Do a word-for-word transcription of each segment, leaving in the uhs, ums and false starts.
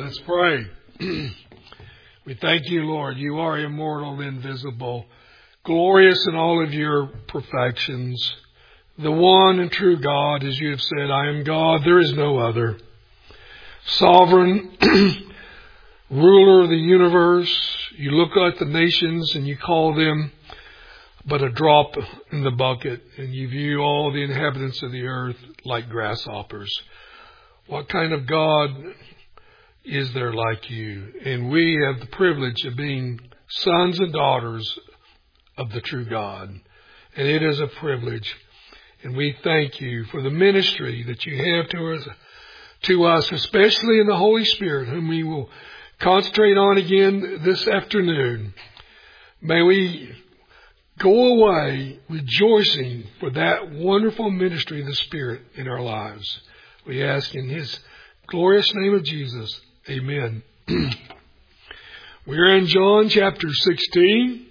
Let's pray. We thank you, Lord. You are immortal, invisible, glorious in all of your perfections. The one and true God, as you have said, I am God, there is no other. Sovereign, ruler of the universe, you look at the nations and you call them but a drop in the bucket, and you view all the inhabitants of the earth like grasshoppers. What kind of God is there like you? And we have the privilege of being sons and daughters of the true God. And it is a privilege. And we thank you for the ministry that you have to us, to us, especially in the Holy Spirit, whom we will concentrate on again this afternoon. May we go away rejoicing for that wonderful ministry of the Spirit in our lives. We ask in His glorious name of Jesus. Amen. We're in John chapter sixteen.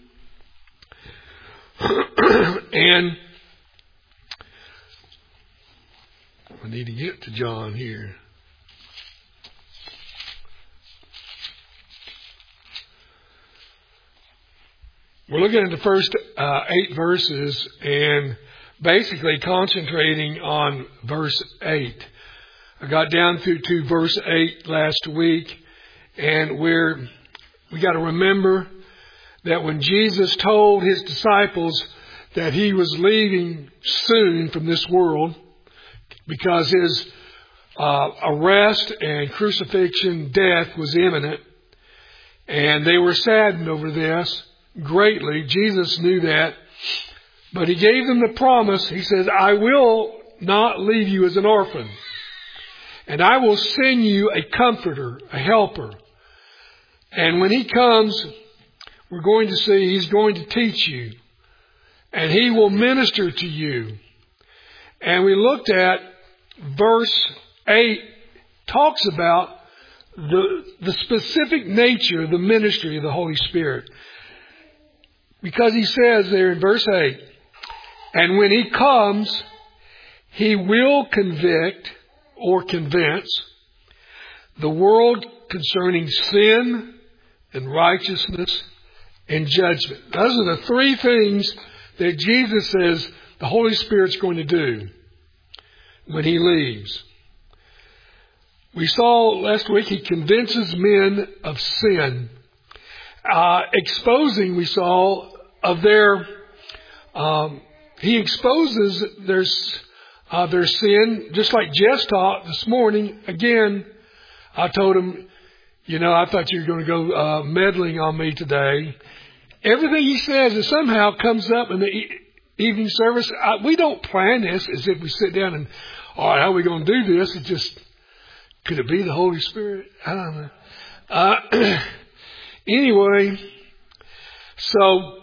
And I need to get to John here. We're looking at the first uh, eight verses and basically concentrating on verse eight. I got down through to verse eight last week, and we're, we got to remember that when Jesus told His disciples that He was leaving soon from this world because His uh, arrest and crucifixion, death was imminent, and they were saddened over this greatly. Jesus knew that, but He gave them the promise. He says, I will not leave you as an orphan. And I will send you a comforter, a helper. And when He comes, we're going to see He's going to teach you. And He will minister to you. And we looked at verse eight, talks about the, the specific nature of the ministry of the Holy Spirit. Because He says there in verse eight, and when He comes, He will convict or convince the world concerning sin and righteousness and judgment. Those are the three things that Jesus says the Holy Spirit's going to do when He leaves. We saw last week He convinces men of sin, uh, exposing, we saw, of their, um, He exposes their Uh, their sin, just like Jess taught this morning. Again, I told him, you know, I thought you were going to go uh, meddling on me today. Everything he says is somehow comes up in the e- evening service. I, we don't plan this as if we sit down and, all right, how are we going to do this? It just, could it be the Holy Spirit? I don't know. Uh, anyway, so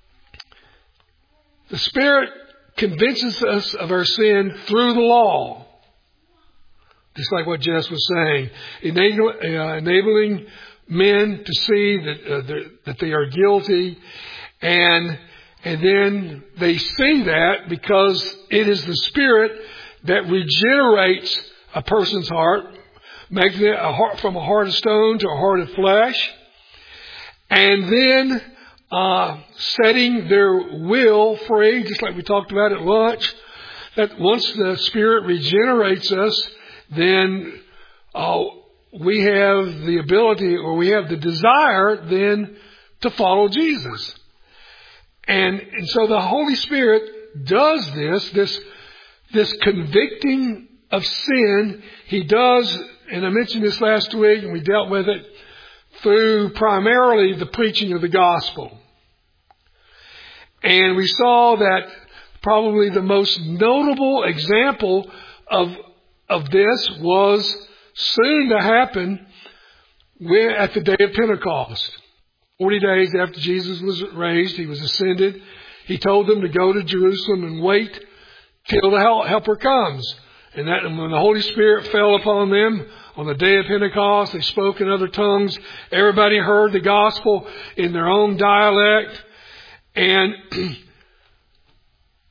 the Spirit convinces us of our sin through the law. Just like what Jess was saying. Enable, uh, enabling men to see that, uh, that they are guilty. And, and then they see that because it is the Spirit that regenerates a person's heart, making it a heart, from a heart of stone to a heart of flesh. And then Uh, setting their will free, just like we talked about at lunch, that once the Spirit regenerates us, then uh, we have the ability, or we have the desire then to follow Jesus. And, and so the Holy Spirit does this, this, this convicting of sin. He does, and I mentioned this last week, and we dealt with it, through primarily the preaching of the gospel. And we saw that probably the most notable example of, of this was soon to happen when, at the day of Pentecost. Forty days after Jesus was raised, He was ascended. He told them to go to Jerusalem and wait till the helper comes. And that when the Holy Spirit fell upon them on the day of Pentecost, they spoke in other tongues. Everybody heard the gospel in their own dialect. And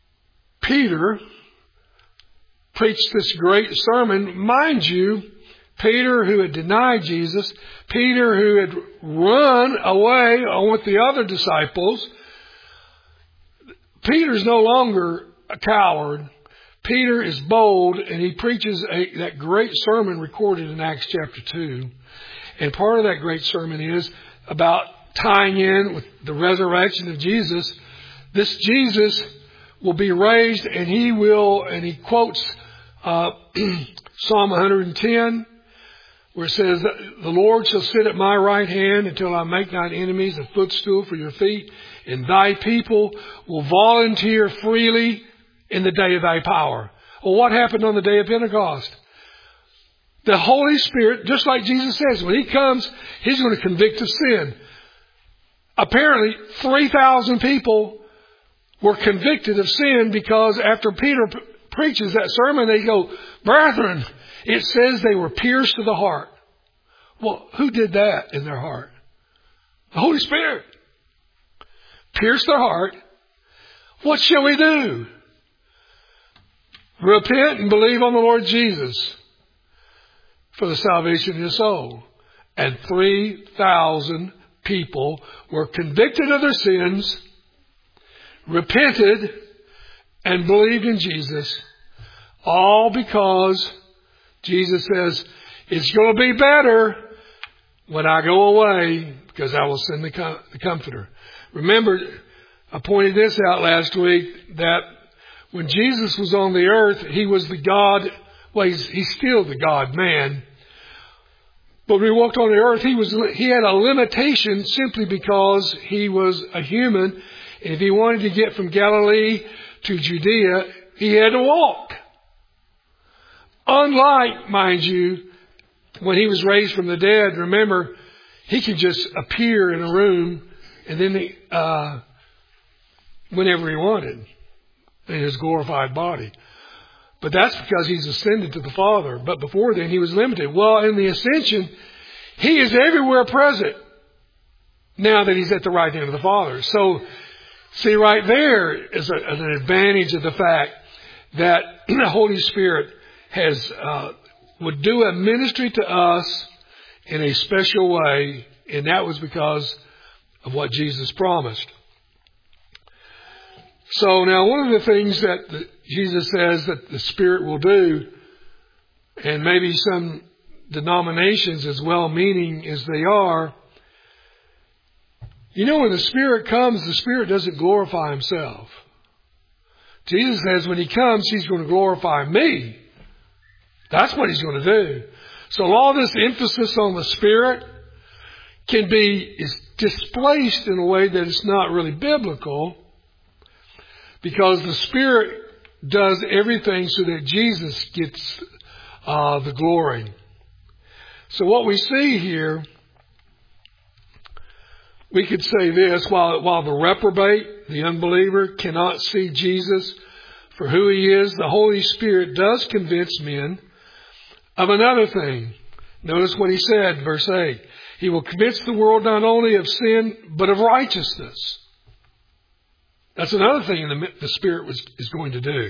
Peter preached this great sermon. Mind you, Peter, who had denied Jesus, Peter, who had run away with the other disciples. Peter's no longer a coward. Peter is bold, and he preaches a, that great sermon recorded in Acts chapter two. And part of that great sermon is about tying in with the resurrection of Jesus. This Jesus will be raised, and he will, and he quotes uh, Psalm one hundred ten, where it says, the Lord shall sit at my right hand until I make thine enemies a footstool for your feet, and thy people will volunteer freely in the day of thy power. Well, what happened on the day of Pentecost? The Holy Spirit, just like Jesus says, when he comes, he's going to convict of sin. Apparently, three thousand people were convicted of sin because after Peter p- preaches that sermon, they go, brethren, it says they were pierced to the heart. Well, who did that in their heart? The Holy Spirit. Pierced their heart. What shall we do? Repent and believe on the Lord Jesus for the salvation of your soul. And three thousand people were convicted of their sins, repented, and believed in Jesus, all because Jesus says, it's going to be better when I go away because I will send the, com- the Comforter. Remember, I pointed this out last week, that when Jesus was on the earth, he was the God, well, he's, he's still the God-man. But when he walked on the earth, he was he had a limitation simply because he was a human. And if he wanted to get from Galilee to Judea, he had to walk. Unlike, mind you, when he was raised from the dead, remember, he could just appear in a room and then he, uh, whenever he wanted in his glorified body. But that's because he's ascended to the Father. But before then, he was limited. Well, in the ascension, he is everywhere present now that he's at the right hand of the Father. So, see, right there is, a, is an advantage of the fact that the Holy Spirit has uh, would do a ministry to us in a special way, and that was because of what Jesus promised. So now one of the things that the, Jesus says that the Spirit will do, and maybe some denominations, as well-meaning as they are, you know, when the Spirit comes, the Spirit doesn't glorify himself. Jesus says when he comes, he's going to glorify me. That's what he's going to do. So all this emphasis on the Spirit can be is displaced in a way that it's not really biblical, because the Spirit does everything so that Jesus gets uh, the glory. So what we see here, we could say this, while, while the reprobate, the unbeliever, cannot see Jesus for who he is, the Holy Spirit does convince men of another thing. Notice what he said, verse eight. He will convince the world not only of sin, but of righteousness. That's another thing the, the Spirit was, is going to do.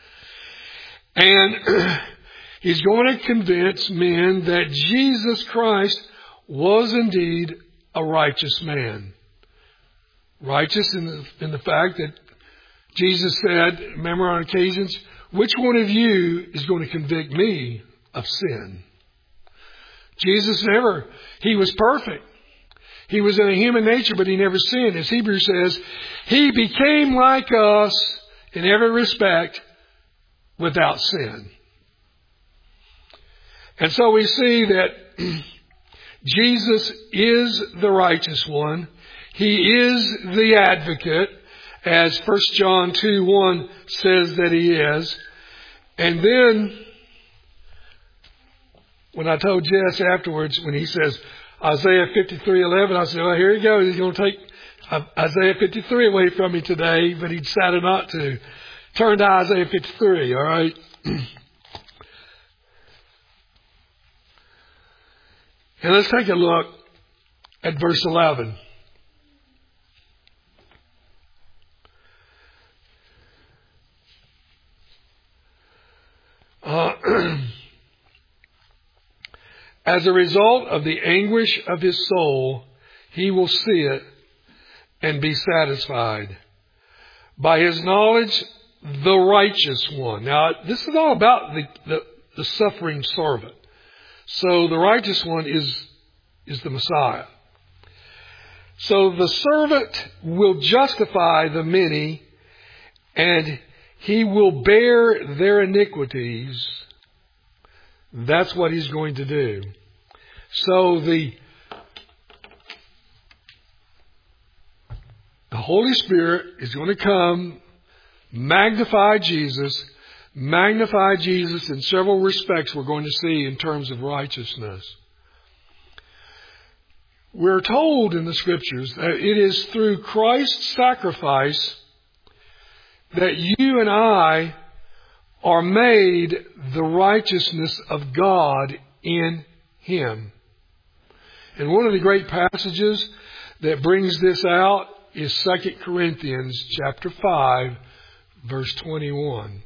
And he's going to convince men that Jesus Christ was indeed a righteous man. Righteous in the, in the fact that Jesus said, remember on occasions, which one of you is going to convict me of sin? Jesus never, he was perfect. He was in a human nature, but he never sinned. As Hebrews says, he became like us in every respect without sin. And so we see that Jesus is the righteous one. He is the advocate, as First John two one says that he is. And then, when I told Jess afterwards, when he says Isaiah fifty-three eleven, I said, well, here he goes. He's going to take Isaiah fifty-three away from me today, but he decided not to. Turn to Isaiah fifty-three, all right? And let's take a look at verse eleven. Uh, As a result of the anguish of his soul, he will see it and be satisfied. By his knowledge, the righteous one. Now, this is all about the, the, the suffering servant. So the righteous one is, is the Messiah. So the servant will justify the many, and he will bear their iniquities. That's what he's going to do. So the, the Holy Spirit is going to come, magnify Jesus, magnify Jesus in several respects we're going to see in terms of righteousness. We're told in the Scriptures that it is through Christ's sacrifice that you and I are made the righteousness of God in Him. And one of the great passages that brings this out is Second Corinthians chapter five, verse twenty-one.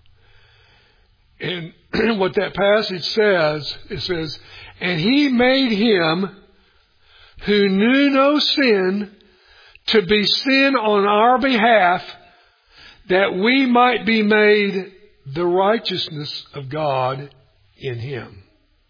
And what that passage says, it says, "And He made Him who knew no sin to be sin on our behalf, that we might be made the righteousness of God in Him."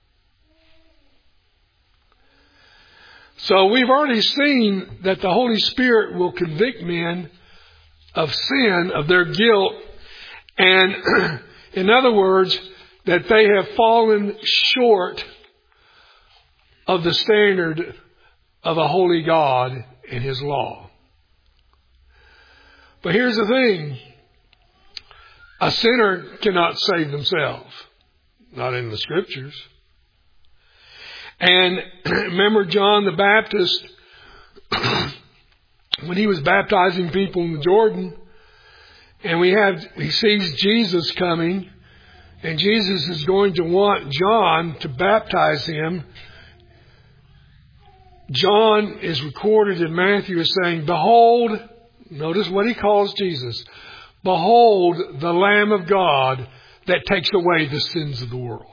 So we've already seen that the Holy Spirit will convict men of sin, of their guilt, and in other words, that they have fallen short of the standard of a holy God and His law. But here's the thing. A sinner cannot save themselves. Not in the Scriptures. And remember John the Baptist, when he was baptizing people in the Jordan, and we have, he sees Jesus coming, and Jesus is going to want John to baptize him. John is recorded in Matthew as saying, "Behold," notice what he calls Jesus, "Behold the Lamb of God that takes away the sins of the world."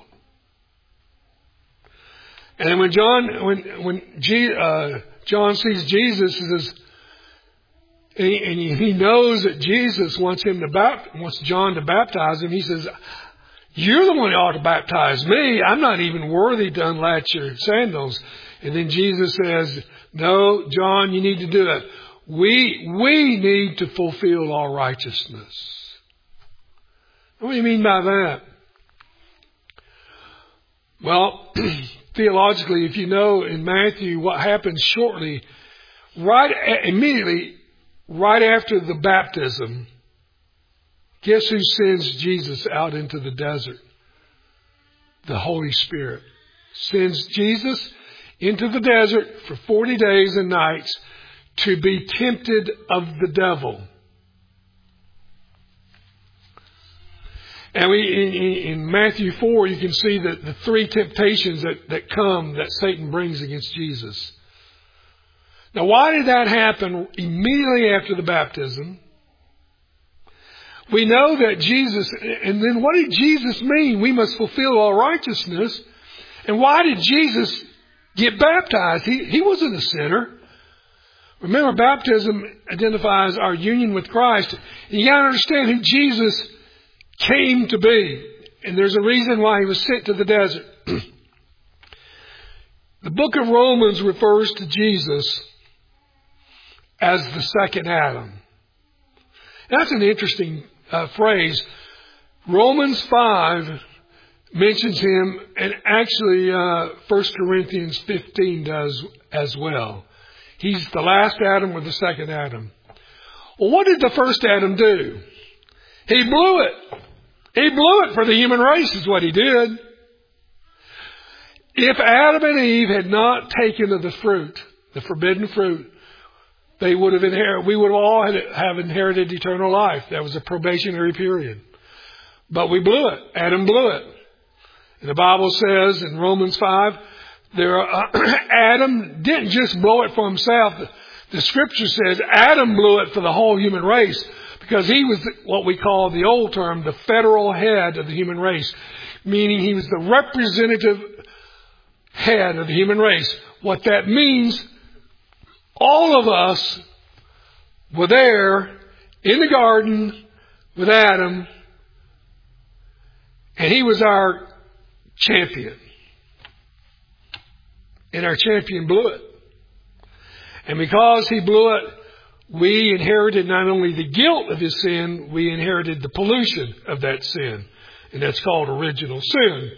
And when John, when when G, uh, John sees Jesus, he says, and he, and he knows that Jesus wants him to bapt, wants John to baptize him. He says, "You're the one who ought to baptize me. I'm not even worthy to unlatch your sandals." And then Jesus says, "No, John, you need to do it. We we need to fulfill all righteousness." What do you mean by that? Well, theologically, if you know in Matthew what happens shortly, right immediately, right after the baptism, guess who sends Jesus out into the desert? The Holy Spirit sends Jesus into the desert for forty days and nights to be tempted of the devil. And we, in, in Matthew four, you can see that the three temptations that, that come that Satan brings against Jesus. Now, why did that happen immediately after the baptism? We know that Jesus, and then what did Jesus mean? We must fulfill all righteousness. And why did Jesus get baptized? He, he wasn't a sinner. Remember, baptism identifies our union with Christ. You got to understand who Jesus came to be. And there's a reason why He was sent to the desert. The book of Romans refers to Jesus as the second Adam. That's an interesting uh, phrase. Romans five mentions Him, and actually uh, First Corinthians fifteen does as well. He's the last Adam or the second Adam. Well, what did the first Adam do? He blew it. He blew it for the human race is what he did. If Adam and Eve had not taken of the fruit, the forbidden fruit, they would have inherited, we would all have inherited eternal life. That was a probationary period. But we blew it. Adam blew it. And the Bible says in Romans five, there, uh, Adam didn't just blow it for himself. The, the Scripture says Adam blew it for the whole human race, because he was what we call the old term, the federal head of the human race, meaning he was the representative head of the human race. What that means, all of us were there in the garden with Adam, and he was our champion. And our champion blew it. And because he blew it, we inherited not only the guilt of his sin, we inherited the pollution of that sin. And that's called original sin.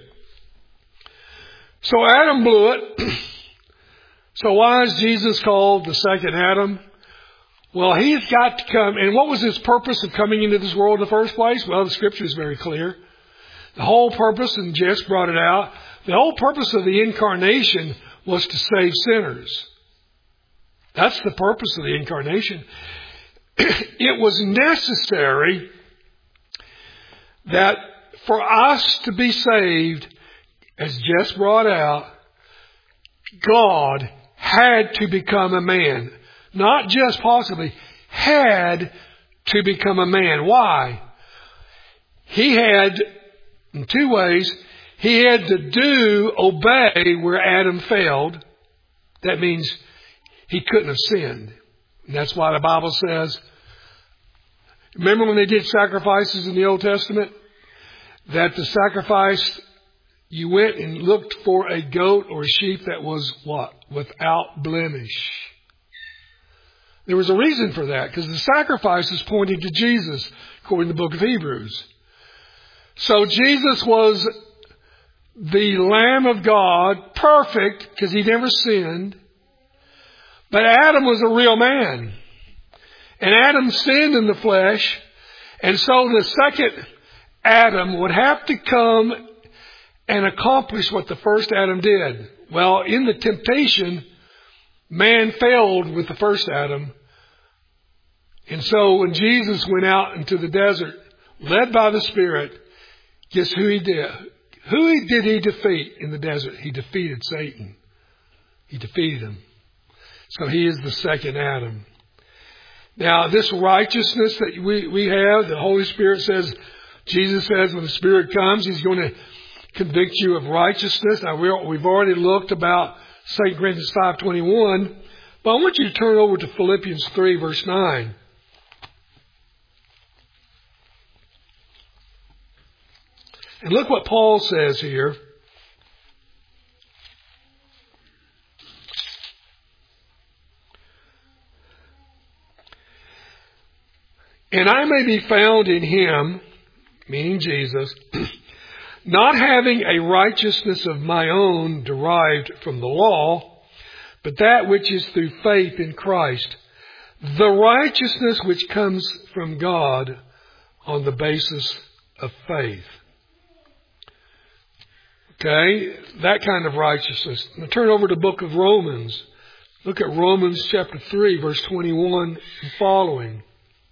So Adam blew it. So why is Jesus called the second Adam? Well, he's got to come. And what was his purpose of coming into this world in the first place? Well, the scripture is very clear. The whole purpose, and Jess brought it out, the whole purpose of the incarnation was to save sinners. That's the purpose of the incarnation. It was necessary that for us to be saved, as Jess brought out, God had to become a man. Not just possibly, had to become a man. Why? He had, in two ways, he had to do, obey where Adam failed. That means he couldn't have sinned. And that's why the Bible says, remember when they did sacrifices in the Old Testament? That the sacrifice, you went and looked for a goat or a sheep that was what? Without blemish. There was a reason for that, because the sacrifices pointed to Jesus, according to the book of Hebrews. So Jesus was the Lamb of God, perfect, because he never sinned. But Adam was a real man. And Adam sinned in the flesh. And so the second Adam would have to come and accomplish what the first Adam did. Well, in the temptation, man failed with the first Adam. And so when Jesus went out into the desert, led by the Spirit, guess who he did? Who did he defeat in the desert? He defeated Satan. He defeated him. So he is the second Adam. Now, this righteousness that we, we have, the Holy Spirit says, Jesus says when the Spirit comes, he's going to convict you of righteousness. Now, we're, we've already looked about Second Corinthians five twenty-one, but I want you to turn over to Philippians three, verse nine. And look what Paul says here. And I may be found in him, meaning Jesus, not having a righteousness of my own derived from the law, but that which is through faith in Christ, the righteousness which comes from God on the basis of faith. Okay, that kind of righteousness. Now turn over to the book of Romans. Look at Romans chapter three, verse twenty-one and following.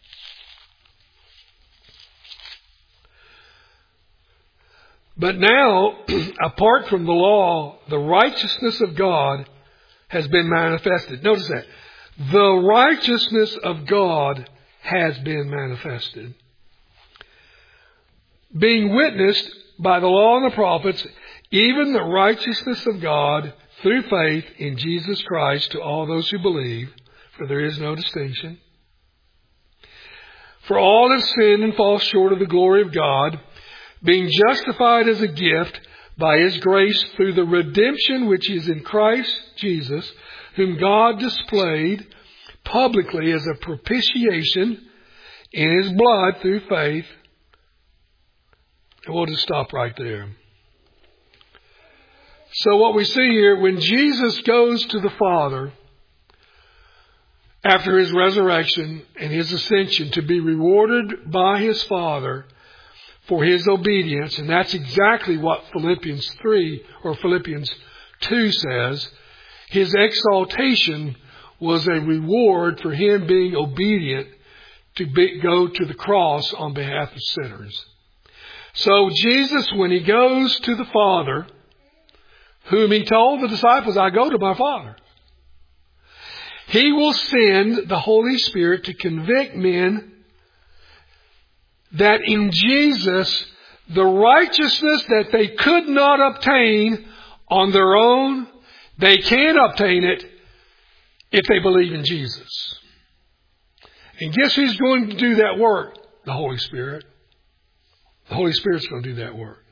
But now, apart from the law, the righteousness of God has been manifested. Notice that. The righteousness of God has been manifested. Being witnessed by the law and the prophets, even the righteousness of God through faith in Jesus Christ to all those who believe, for there is no distinction. For all have sinned and fall short of the glory of God, being justified as a gift by his grace through the redemption which is in Christ Jesus, whom God displayed publicly as a propitiation in his blood through faith. And we'll just stop right there. So what we see here, when Jesus goes to the Father after his resurrection and his ascension to be rewarded by his Father for his obedience, and that's exactly what Philippians three or Philippians two says. His exaltation was a reward for him being obedient to be, go to the cross on behalf of sinners. So Jesus, when he goes to the Father, whom he told the disciples, I go to my Father, he will send the Holy Spirit to convict men that in Jesus, the righteousness that they could not obtain on their own. They can obtain it if they believe in Jesus. And guess who's going to do that work? The Holy Spirit. The Holy Spirit's going to do that work.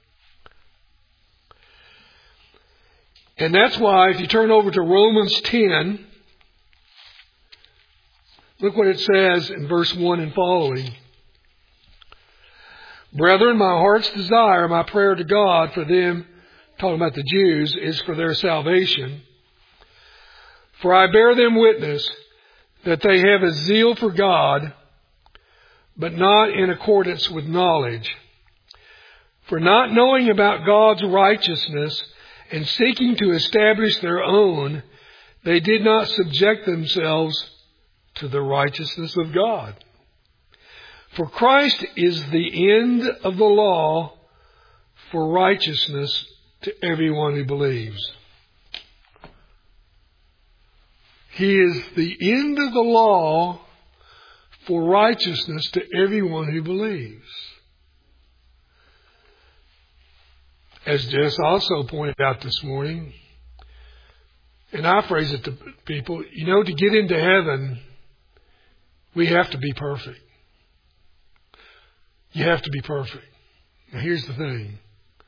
And that's why if you turn over to Romans ten, look what it says in verse one and following. Brethren, my heart's desire, my prayer to God for them, talking about the Jews, is for their salvation. For I bear them witness that they have a zeal for God, but not in accordance with knowledge. For not knowing about God's righteousness and seeking to establish their own, they did not subject themselves to the righteousness of God. For Christ is the end of the law for righteousness to everyone who believes. He is the end of the law for righteousness to everyone who believes. As Jess also pointed out this morning, and I phrase it to people, you know, to get into heaven, we have to be perfect. You have to be perfect. Now here's the thing.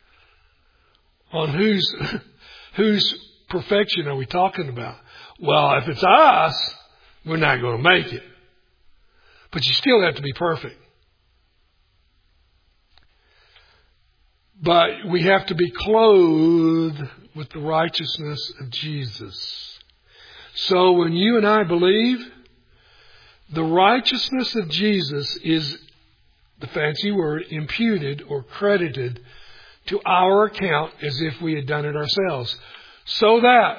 On whose, whose perfection are we talking about? Well, if it's us, we're not going to make it. But you still have to be perfect. But we have to be clothed with the righteousness of Jesus. So when you and I believe, the righteousness of Jesus is, the fancy word, imputed or credited to our account as if we had done it ourselves. So that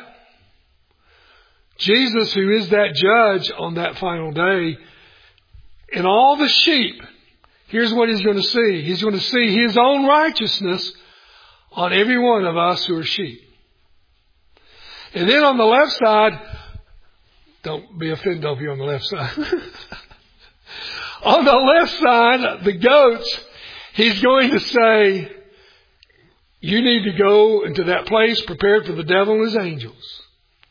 Jesus, who is that judge on that final day, and all the sheep, here's what he's going to see. He's going to see his own righteousness on every one of us who are sheep. And then on the left side, don't be offended if you're on the left side. On the left side, the goats, he's going to say, you need to go into that place prepared for the devil and his angels.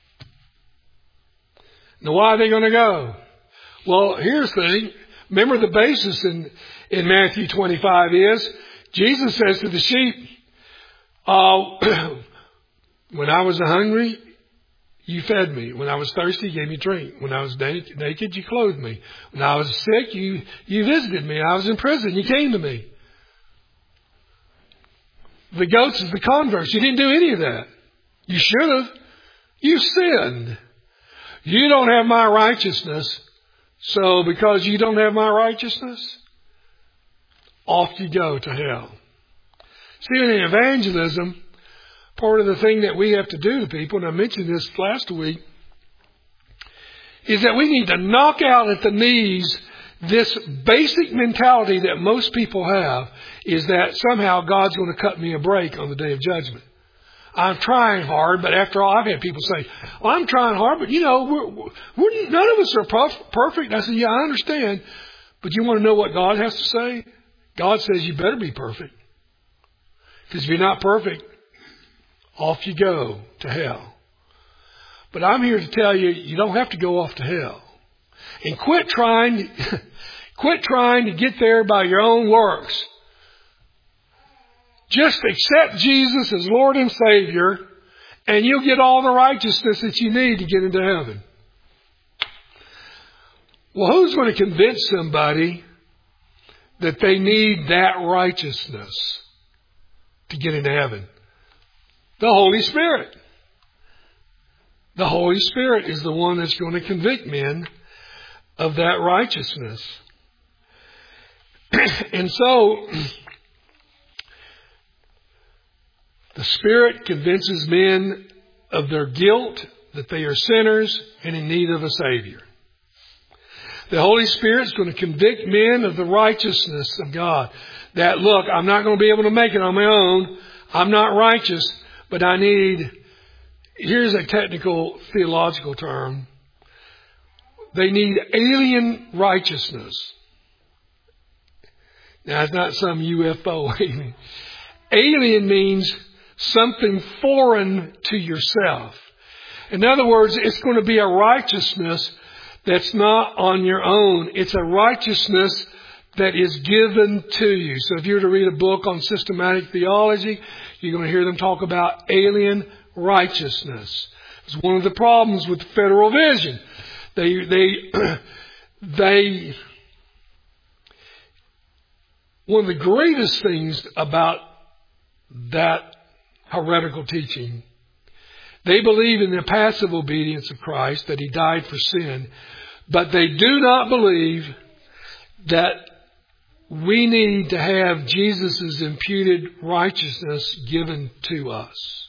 Now, why are they going to go? Well, here's the thing. Remember the basis in, in Matthew twenty-five is, Jesus says to the sheep, uh, when I was hungry, you fed me. When I was thirsty, you gave me drink. When I was naked, you clothed me. When I was sick, you, you visited me. I was in prison, you came to me. The goats is the converse. You didn't do any of that. You should have. You sinned. You don't have my righteousness. So because you don't have my righteousness, off you go to hell. See, in evangelism, part of the thing that we have to do to people, and I mentioned this last week, is that we need to knock out at the knees this basic mentality that most people have, is that somehow God's going to cut me a break on the day of judgment. I'm trying hard, but after all, I've had people say, well, I'm trying hard, but you know, we're, we're, none of us are perf- perfect. And I said, yeah, I understand. But you want to know what God has to say? God says you better be perfect. Because if you're not perfect, off you go to hell. But I'm here to tell you, you don't have to go off to hell. And quit trying, quit trying to get there by your own works. Just accept Jesus as Lord and Savior, and you'll get all the righteousness that you need to get into heaven. Well, who's going to convince somebody that they need that righteousness to get into heaven? The Holy Spirit. The Holy Spirit is the one that's going to convict men of that righteousness. And so, the Spirit convinces men of their guilt, that they are sinners and in need of a Savior. The Holy Spirit is going to convict men of the righteousness of God. That, look, I'm not going to be able to make it on my own. I'm not righteous, but I need, here's a technical theological term. They need alien righteousness. Now, it's not some U F O. Alien means something foreign to yourself. In other words, it's going to be a righteousness that's not on your own. It's a righteousness that is given to you. So if you were to read a book on systematic theology, you're going to hear them talk about alien righteousness. It's one of the problems with federal vision. They, they, they, one of the greatest things about that heretical teaching, they believe in the passive obedience of Christ, that He died for sin, but they do not believe that we need to have Jesus' imputed righteousness given to us.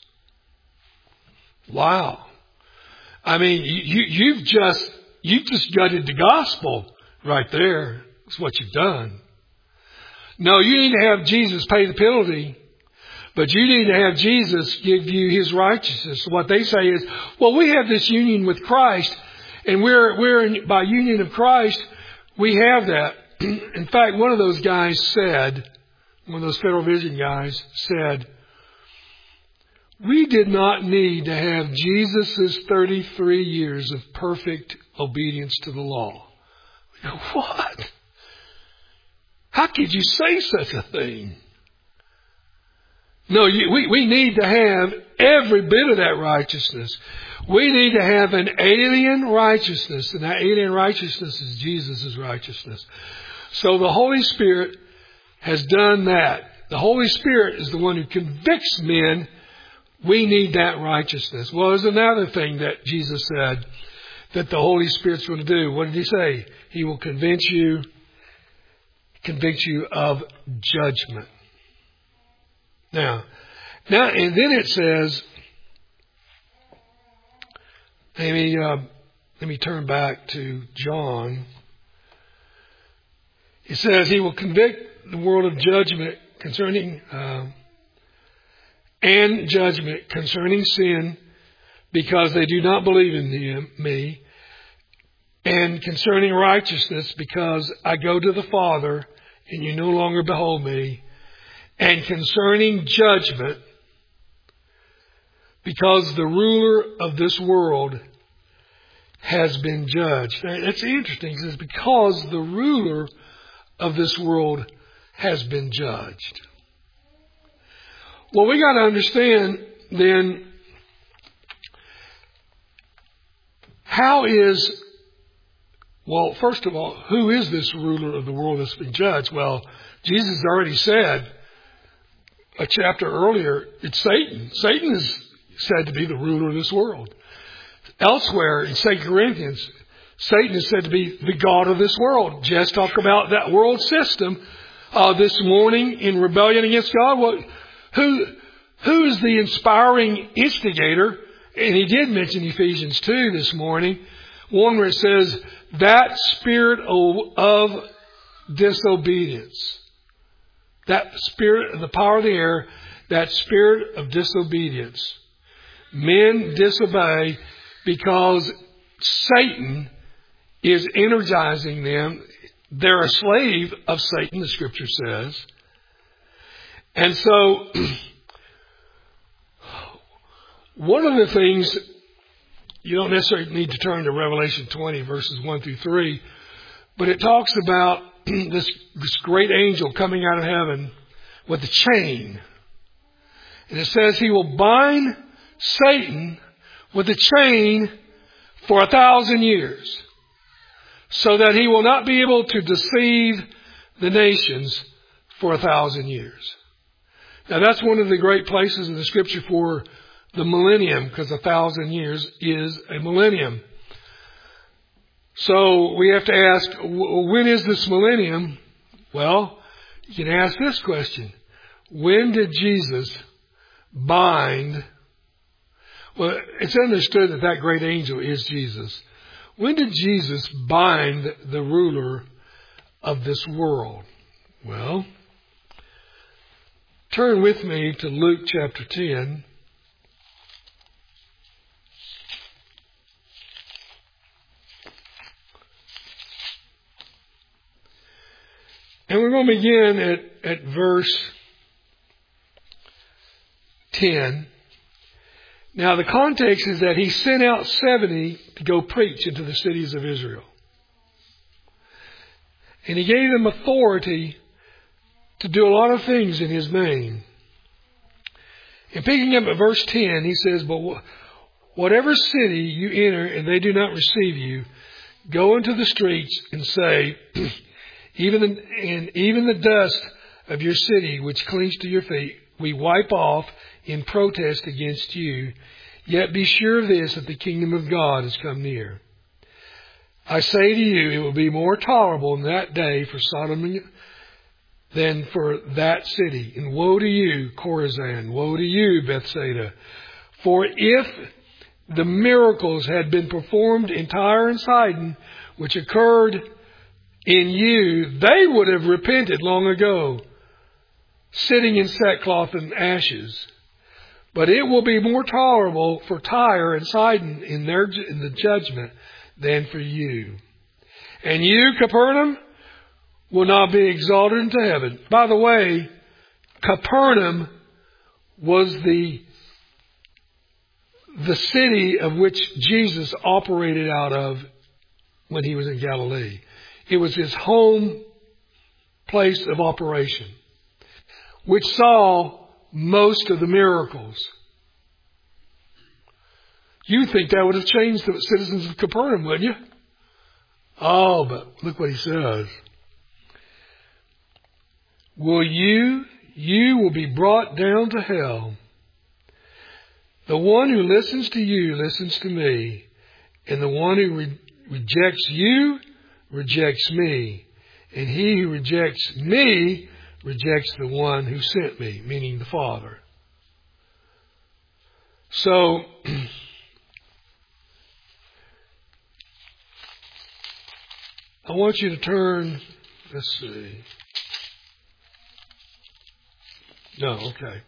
Wow. I mean, you, you've just, you've just gutted the gospel right there. That's what you've done. No, you need to have Jesus pay the penalty, but you need to have Jesus give you His righteousness. What they say is, well, we have this union with Christ, and we're, we're in, by union of Christ, we have that. In fact, one of those guys said, one of those Federal Vision guys said, we did not need to have Jesus' thirty-three years of perfect obedience to the law. We go, what? How could you say such a thing? No, you, we, we need to have every bit of that righteousness. We need to have an alien righteousness, and that alien righteousness is Jesus' righteousness. So the Holy Spirit has done that. The Holy Spirit is the one who convicts men. We need that righteousness. Well, there's another thing that Jesus said that the Holy Spirit's going to do. What did He say? He will convince you, convict you of judgment. Now, now, and then it says, let me, uh, let me turn back to John. It says He will convict the world of judgment concerning, uh, and judgment concerning sin, because they do not believe in him, me, and concerning righteousness, because I go to the Father and you no longer behold me, and concerning judgment, because the ruler of this world has been judged. Now, it's interesting. It says because the ruler of this world has been judged. Well, we got to understand then, how is, well, first of all, who is this ruler of the world that's been judged? Well, Jesus already said a chapter earlier, it's Satan. Satan is said to be the ruler of this world. Elsewhere in Second Corinthians, Satan is said to be the god of this world. Just talk about that world system uh, this morning in rebellion against God. Well, who who is the inspiring instigator? And he did mention Ephesians two this morning, one where it says that spirit of, of disobedience, that spirit of the power of the air, that spirit of disobedience. Men disobey because Satan is energizing them. They're a slave of Satan, the Scripture says. And so, one of the things, you don't necessarily need to turn to Revelation twenty, verses one through three, but it talks about this, this great angel coming out of heaven with a chain. And it says he will bind Satan with a chain for a thousand years, so that he will not be able to deceive the nations for a thousand years. Now that's one of the great places in the Scripture for the millennium, because a thousand years is a millennium. So we have to ask, when is this millennium? Well, you can ask this question. When did Jesus bind? Well, it's understood that that great angel is Jesus. When did Jesus bind the ruler of this world? Well, turn with me to Luke chapter ten. And we're going to begin at, at verse ten. Now the context is that he sent out seventy to go preach into the cities of Israel. And he gave them authority to do a lot of things in his name. And picking up at verse ten, he says, "But whatever city you enter and they do not receive you, go into the streets and say, even the, and even the dust of your city which clings to your feet, we wipe off in protest against you. Yet be sure of this, that the kingdom of God has come near. I say to you, it will be more tolerable in that day for Sodom than for that city. And woe to you, Chorazin! Woe to you, Bethsaida! For if the miracles had been performed in Tyre and Sidon, which occurred in you, they would have repented long ago, sitting in sackcloth and ashes. But it will be more tolerable for Tyre and Sidon in their in the judgment than for you. And you, Capernaum, will not be exalted into heaven." By the way, Capernaum was the the city of which Jesus operated out of when he was in Galilee. It was his home place of operation, which saw most of the miracles. You think that would have changed the citizens of Capernaum, wouldn't you? Oh, but look what he says. Will you, you will be brought down to hell. The one who listens to you listens to me, and the one who re- rejects you rejects me, and he who rejects me rejects the one who sent me, meaning the Father. So, I want you to turn, let's see. No, okay.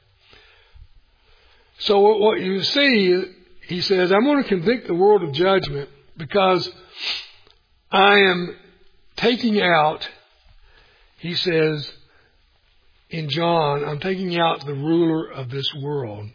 So what you see, he says, I'm going to convict the world of judgment because I am taking out, he says in John, I'm taking out the ruler of this world.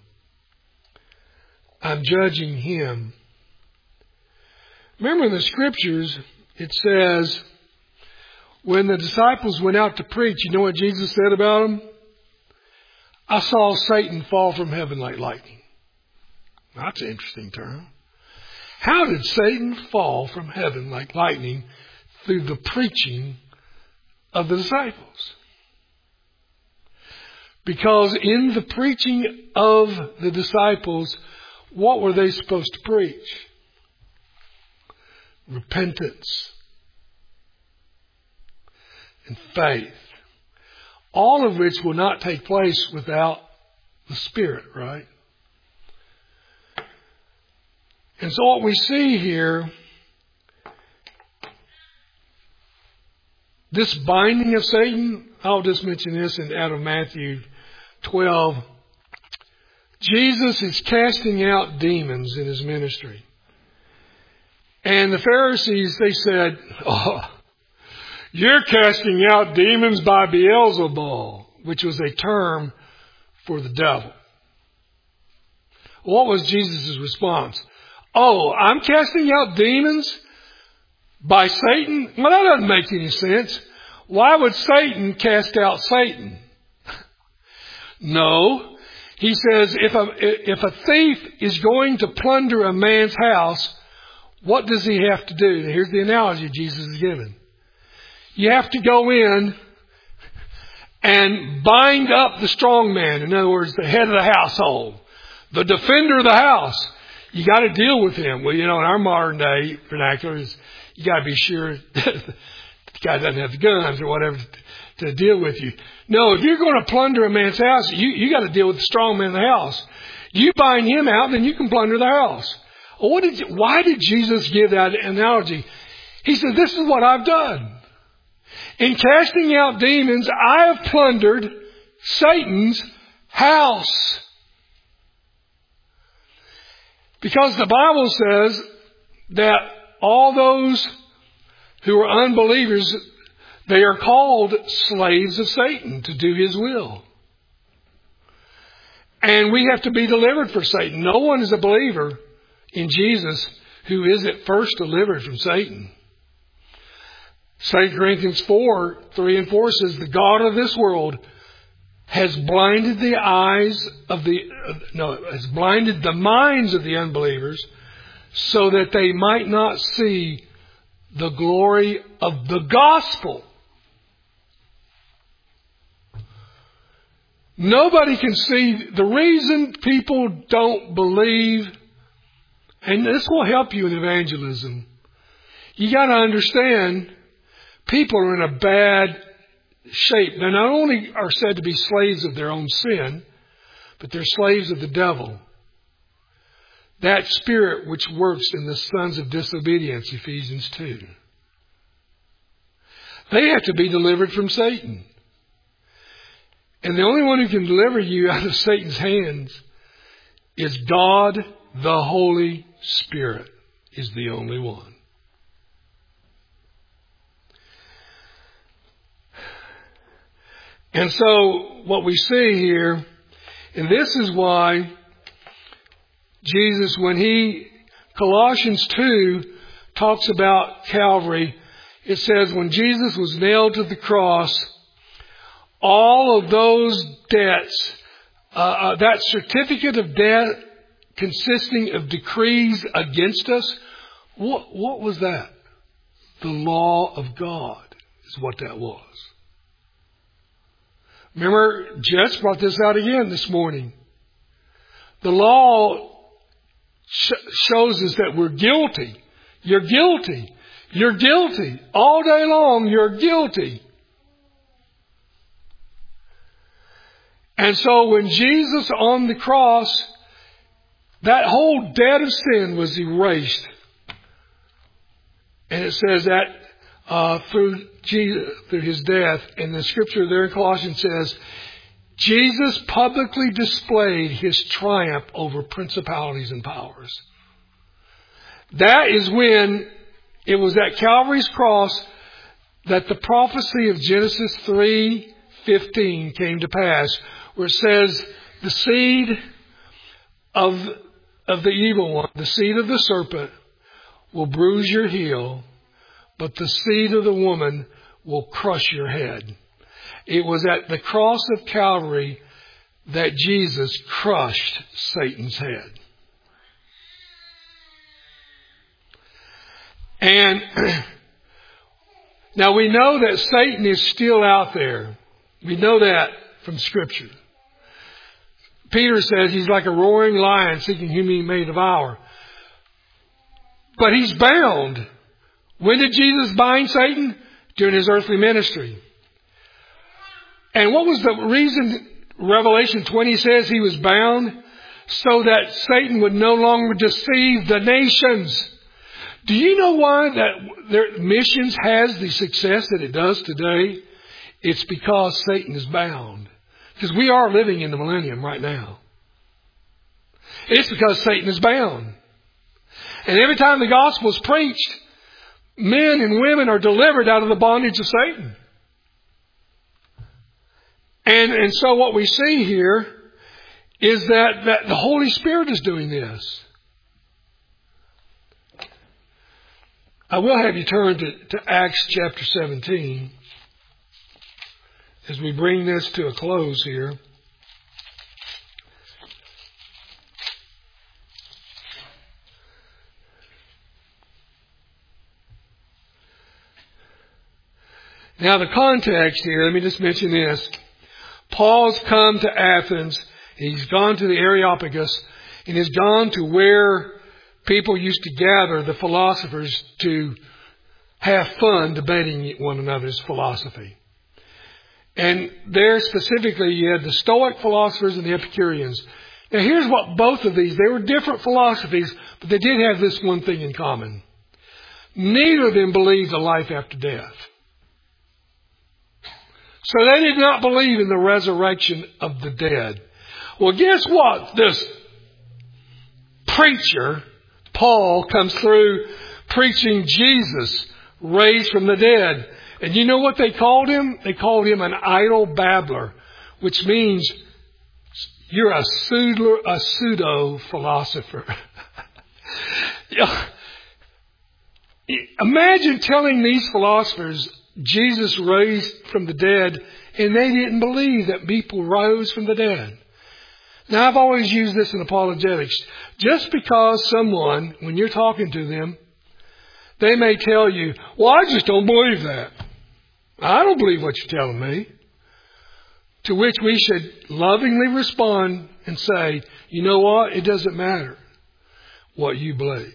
I'm judging him. Remember in the scriptures, it says, when the disciples went out to preach, you know what Jesus said about them? I saw Satan fall from heaven like lightning. That's an interesting term. How did Satan fall from heaven like lightning? Through the preaching of the disciples. Because in the preaching of the disciples, what were they supposed to preach? Repentance and faith. All of which will not take place without the Spirit, right? And so what we see here, this binding of Satan, I'll just mention this in out of Matthew twelve. Jesus is casting out demons in his ministry. And the Pharisees, they said, oh, you're casting out demons by Beelzebul, which was a term for the devil. What was Jesus' response? Oh, I'm casting out demons by Satan? Well, that doesn't make any sense. Why would Satan cast out Satan? No. He says if a, if a thief is going to plunder a man's house, what does he have to do? Here's the analogy Jesus is given. You have to go in and bind up the strong man. In other words, the head of the household, the defender of the house. You got to deal with him. Well, you know, in our modern day vernacular, is you got to be sure the guy doesn't have the guns or whatever to, to deal with you. No, if you're going to plunder a man's house, you you got to deal with the strong man in the house. You bind him out, then you can plunder the house. Well, what did? Why did Jesus give that analogy? He said, "This is what I've done. In casting out demons, I have plundered Satan's house." Because the Bible says that all those who are unbelievers, they are called slaves of Satan to do his will. And we have to be delivered from Satan. No one is a believer in Jesus who isn't first delivered from Satan. Second Corinthians four, three and four says, the God of this world has blinded the eyes of the, no, has blinded the minds of the unbelievers so that they might not see the glory of the gospel. Nobody can see the reason people don't believe, and this will help you in evangelism. You got to understand, people are in a bad shape. They not only are said to be slaves of their own sin, but they're slaves of the devil. That spirit which works in the sons of disobedience, Ephesians two. They have to be delivered from Satan. And the only one who can deliver you out of Satan's hands is God, the Holy Spirit, is the only one. And so what we see here, and this is why Jesus, when he, Colossians two talks about Calvary, it says when Jesus was nailed to the cross, all of those debts, uh, uh, that certificate of debt consisting of decrees against us, what, what was that? The law of God is what that was. Remember, Jess brought this out again this morning. The law sh- shows us that we're guilty. You're guilty. You're guilty. All day long, you're guilty. And so when Jesus on the cross, that whole debt of sin was erased. And it says that uh, through Jesus, through his death, and the scripture there in Colossians says, Jesus publicly displayed his triumph over principalities and powers. That is when it was at Calvary's cross that the prophecy of Genesis three fifteen came to pass, where it says, the seed of, of the evil one, the seed of the serpent, will bruise your heel, but the seed of the woman will crush your head. It was at the cross of Calvary that Jesus crushed Satan's head. And now we know that Satan is still out there. We know that from Scripture. Peter says he's like a roaring lion seeking whom he may devour. But he's bound. When did Jesus bind Satan? During his earthly ministry. And what was the reason Revelation twenty says he was bound? So that Satan would no longer deceive the nations. Do you know why that their missions has the success that it does today? It's because Satan is bound. Because we are living in the millennium right now. It's because Satan is bound. And every time the gospel is preached, men and women are delivered out of the bondage of Satan. And, and so what we see here is that, that the Holy Spirit is doing this. I will have you turn to, to Acts chapter seventeen as we bring this to a close here. Now the context here, let me just mention this. Paul's come to Athens. He's gone to the Areopagus, and he's gone to where people used to gather, the philosophers, to have fun debating one another's philosophy. And there specifically you had the Stoic philosophers and the Epicureans. Now here's what both of these, they were different philosophies, but they did have this one thing in common. Neither of them believed a life after death. So they did not believe in the resurrection of the dead. Well, guess what? This preacher, Paul, comes through preaching Jesus raised from the dead. And you know what they called him? They called him an idle babbler, which means You're a pseudo, a pseudo philosopher. Imagine telling these philosophers Jesus raised from the dead, and they didn't believe that people rose from the dead. Now, I've always used this in apologetics. Just because someone, when you're talking to them, they may tell you, well, I just don't believe that. I don't believe what you're telling me. To which we should lovingly respond and say, you know what? It doesn't matter what you believe.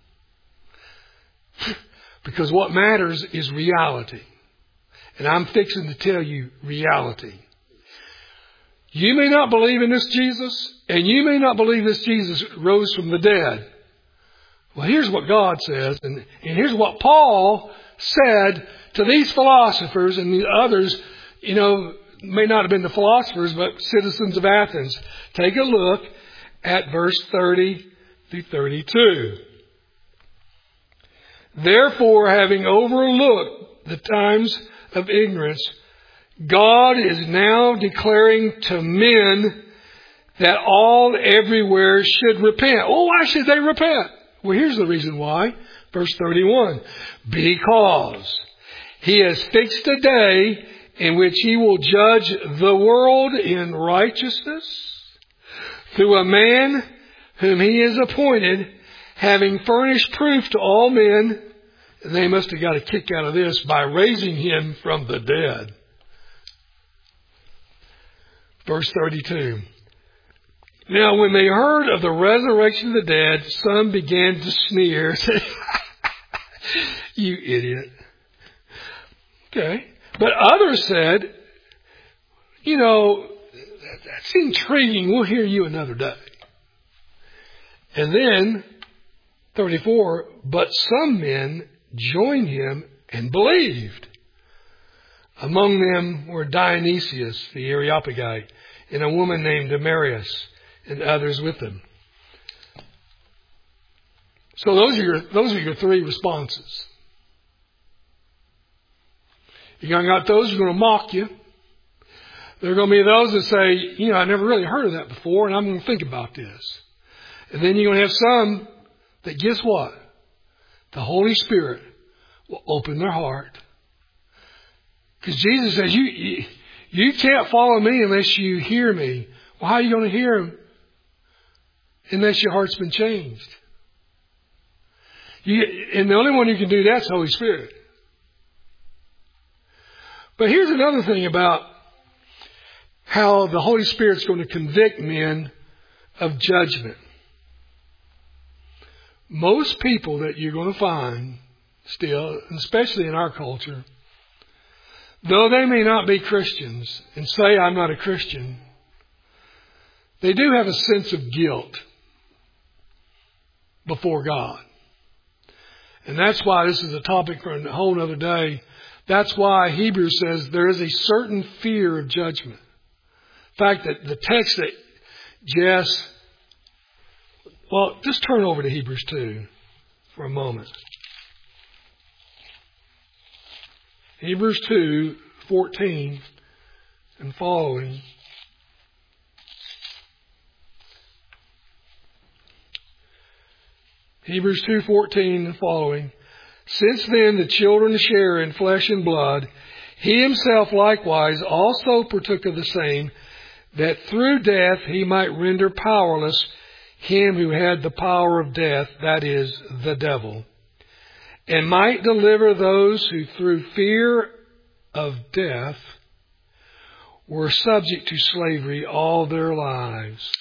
Because what matters is reality. And I'm fixing to tell you reality. You may not believe in this Jesus, and you may not believe this Jesus rose from the dead. Well, here's what God says, and, and here's what Paul said to these philosophers and the others, you know, may not have been the philosophers, but citizens of Athens. Take a look at verse thirty through thirty-two. Therefore, having overlooked the times of ignorance, God is now declaring to men that all everywhere should repent. Oh, why should they repent? Well, here's the reason why. Verse thirty-one. Because He has fixed a day in which He will judge the world in righteousness through a man whom He has appointed, having furnished proof to all men. And they must have got a kick out of this by raising Him from the dead. Verse thirty-two. Now, when they heard of the resurrection of the dead, some began to sneer. You idiot. Okay. But others said, you know, that's intriguing. We'll hear you another day. And then, thirty-four, but some men joined him and believed. Among them were Dionysius, the Areopagite, and a woman named Damaris, and others with them. So those are your, those are your three responses. You're got those who are going to mock you. There are going to be those that say, you know, I never really heard of that before, and I'm going to think about this. And then you're going to have some that, guess what? The Holy Spirit will open their heart. Because Jesus says, you, you you can't follow me unless you hear me. Well, how are you going to hear Him unless your heart's been changed? You, and the only one who can do that is the Holy Spirit. But here's another thing about how the Holy Spirit's going to convict men of judgment. Most people that you're going to find still, especially in our culture, though they may not be Christians and say, I'm not a Christian, they do have a sense of guilt before God. And that's why this is a topic for a whole other day. That's why Hebrews says there is a certain fear of judgment. In fact, that the text that Jess, well, just turn over to Hebrews two for a moment. Hebrews two, fourteen and following. Hebrews two, fourteen and following. Since then the children share in flesh and blood, He Himself likewise also partook of the same, that through death He might render powerless him who had the power of death, that is, the devil, and might deliver those who through fear of death were subject to slavery all their lives.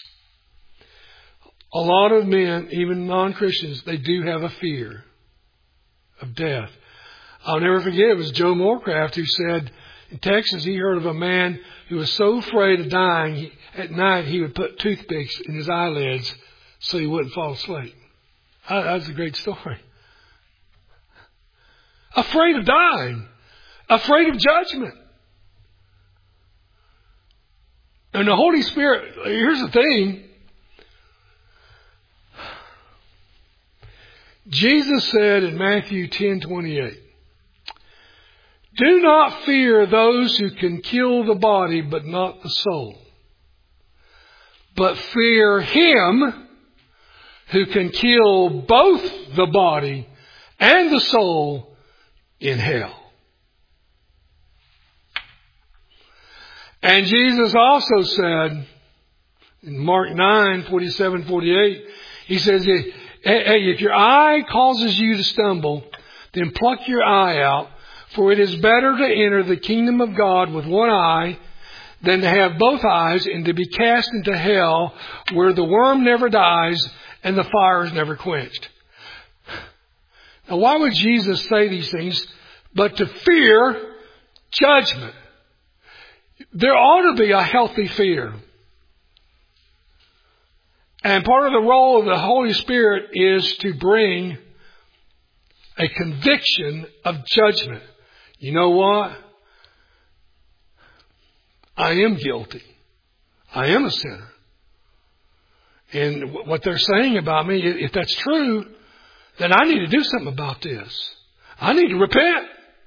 A lot of men, even non-Christians, they do have a fear of death. I'll never forget, it was Joe Morecraft who said in Texas he heard of a man who was so afraid of dying, he, at night he would put toothpicks in his eyelids so he wouldn't fall asleep. That, that's a great story. Afraid of dying. Afraid of judgment. And the Holy Spirit, here's the thing. Jesus said in Matthew ten twenty-eight, do not fear those who can kill the body but not the soul, but fear Him who can kill both the body and the soul in hell. And Jesus also said in Mark nine, forty-seven, forty-eight, He says, hey, if your eye causes you to stumble, then pluck your eye out, for it is better to enter the kingdom of God with one eye than to have both eyes and to be cast into hell, where the worm never dies and the fire is never quenched. Now, why would Jesus say these things? But to fear judgment. There ought to be a healthy fear. And part of the role of the Holy Spirit is to bring a conviction of judgment. You know what? I am guilty. I am a sinner. And what they're saying about me, if that's true, then I need to do something about this. I need to repent.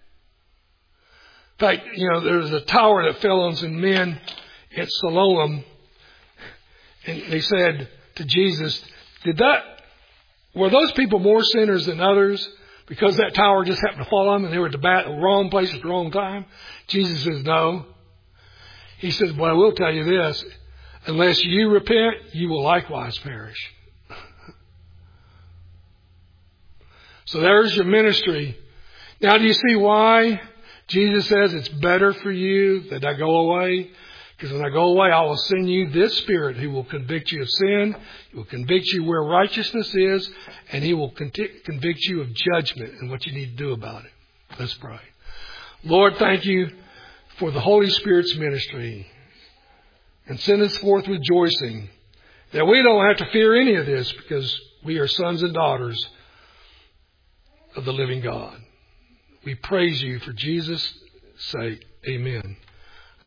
In fact, you know, there was a tower that fell on some men at Siloam. And they said to Jesus, did that, were those people more sinners than others because that tower just happened to fall on them and they were at the bad, wrong place at the wrong time? Jesus says, no. He says, well, I will tell you this. Unless you repent, you will likewise perish. So there's your ministry. Now, do you see why Jesus says it's better for you that I go away? Because when I go away, I will send you this Spirit who will convict you of sin. He will convict you where righteousness is. And He will convict you of judgment and what you need to do about it. Let's pray. Lord, thank you for the Holy Spirit's ministry. And send us forth rejoicing that we don't have to fear any of this because we are sons and daughters of the living God. We praise you for Jesus' sake. Amen.